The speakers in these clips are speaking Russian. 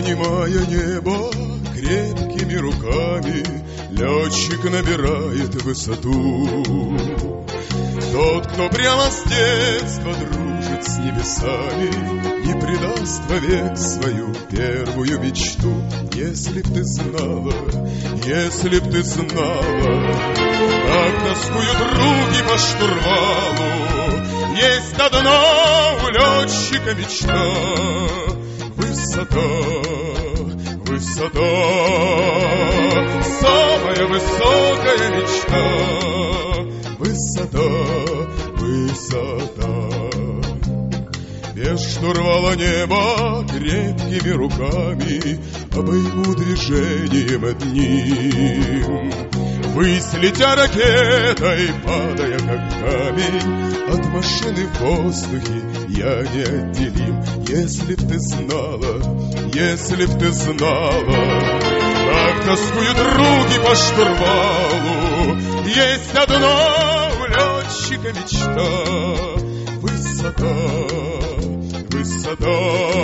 Обнимая небо крепкими руками, летчик набирает высоту. Тот, кто прямо с детства дружит с небесами, не предаст вовек свою первую мечту. Если б ты знала, если б ты знала, как тоскуют руки по штурвалу. Есть одна у летчика мечта — высота, высота, самая высокая мечта — высота, высота. Без штурвала неба крепкими руками обойму движением одним. Ввысь летя ракетой, падая как камень, от машины в воздухе я неотделим. Если б ты знала, если б ты знала, как тоскуют руки по штурвалу. Есть одна у летчика мечта — высота, высота,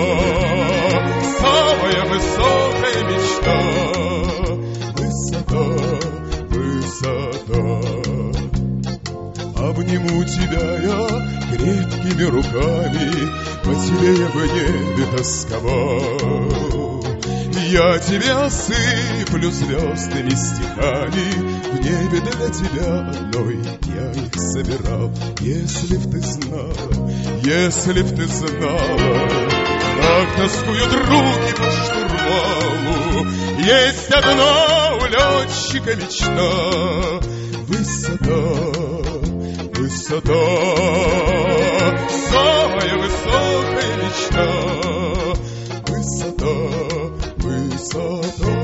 самая высокая мечта — высота, высота. Обниму тебя я крепкими руками, по тебе я в небе тосковал. Я тебя осыплю звездными стихами, в небе для тебя одной я их собирал. Если б ты знала, если б ты знала, как тоскуют руки по штурвалу. Есть одна у летчика мечта — высота, высота, самая высокая мечта — высота, высота.